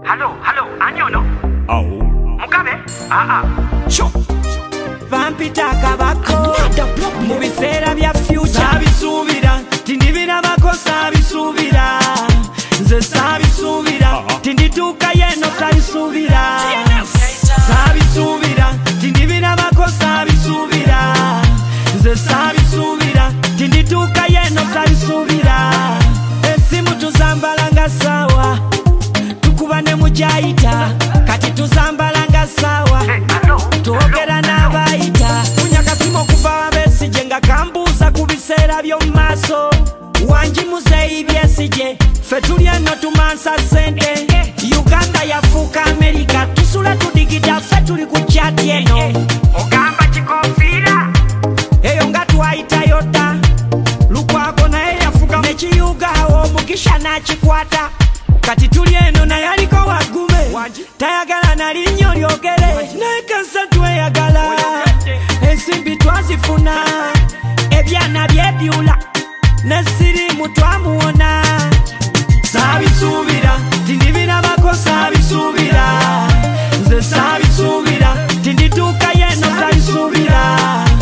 Halo, ani ono? Mugabe? Sho Vampita kabako mu biseera bya future sabisuubira tindibirabako sabisuubira nze sabisuubira tindituuka yeno sabisuubira sabisuubira tindibirabako sabisuubira nze sabisuubira tindituuka yeno sabisuubira esimu tuzambalanga sawa tukuba ne mujayita kati tuzambalanga sawa twogera n'abayita kunyakasimo okuva wabesije nga kambuuza ku biseera by'omu maaso wanjimuzeeyi byesije ffe tuli eno tumansa ssente Uganda yafuuka Amerika tusula tudigida ffe tuli ku kyati eno Ogamba kikofiira eyo nga twayitayo dda Lukwago naye yafuuka ne kiyuga omugisha n'akikwata kati tuli eno naye aliko wagume tayagala nalinnyo lyogere naye kansa tweyagala ensimbi twazifuna ebyana byebyula nesirimu twamuwona sabisuubira tindibirabako sabisuubira nze sabisuubira tindituuka yeno sabisuubira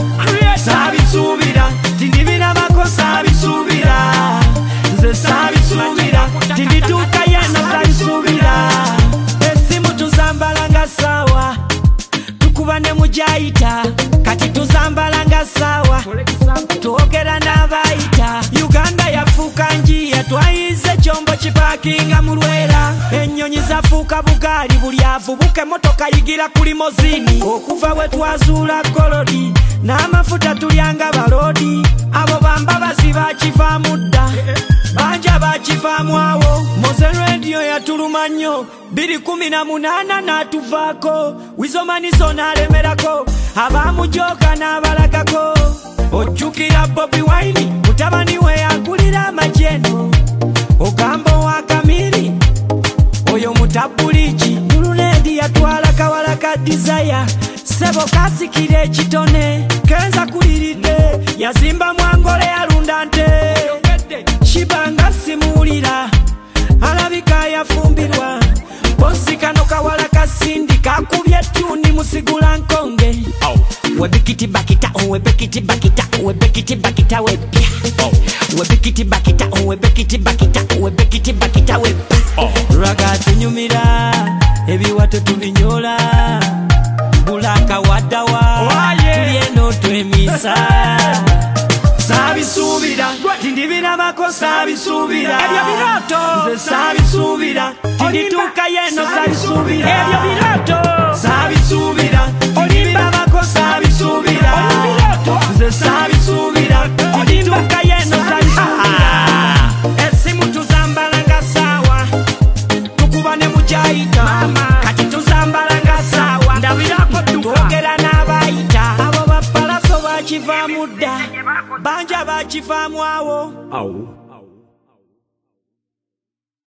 sabisuubira tindibirabako sabisuubira nze sabisuubira tindituuka yeno sabisuubira esimu tuzambalanga sawa tukuba ne mujayita kati tuzambalanga sawa twogera n'abayita Uganda yafuuka njiya twayize kyombo kipakinga mu Lwera ennyonyi zafuuka bugaali buli avubuka emotoka yigira ku limozini okuva we twazuula golodi n'amafuta tulyanga balodi abo bambabazi bakivaamu dda banja bakivaamu awo Moze Radio yatuluma nnyo 2018 n'atuvaako Wizomaniso n'alemerako abaamujoka n'abalagako ojjukira Bobi Wine mutabani we yagulira amajeno ogamba wa Kamiri oyo mutabuliki Mulunedi yatwala kawala ka Desire sebo kasikire ekitone kenza kuliridde yazimba mwangole yalunda nte kibanga simuwulira alabika yafumbirwa bonsikano kawala kasindi kakubye tuni musigula nkonge webikiti bakita webikiti bakita webikiti bakita webya webikiti bakita webikiti bakita webikiti bakita webya raga tunyumira ebiwato tubinyola bulaka wadawa tulieno twemisa sabisuubira tindibirabako sabisuubira ebyo biroto nze sabisuubira tindituuka yeno sabisuubira ebyo biroto sabisuubira tindibirabako sabisuubira nze sabisuubira tindituuka yeno sabisuubira esimu tuzambalanga sawa tukuba ne mujayita kati tuzambalanga sawa ndabirako twogera n'abayita abo bapalaso bakivaamu dda banja bakivaamu awo